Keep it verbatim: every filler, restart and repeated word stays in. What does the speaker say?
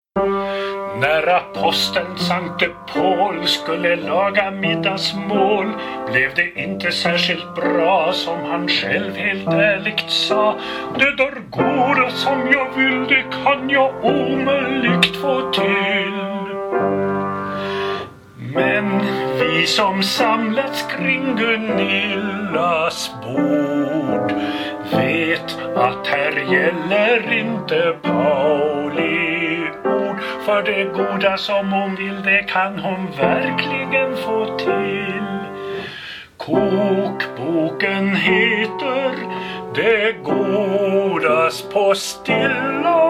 När aposteln Sankte Paul skulle laga middagsmål blev det inte särskilt bra, som han själv helt ärligt sa. Det där goda som jag vill, det kan jag omöjligt få till. Men vi som samlats kring Gunillas bord vet att här gäller inte Pauli ord. För det goda som hon vill, det kan hon verkligen få till. Kokboken heter Det godas på stilla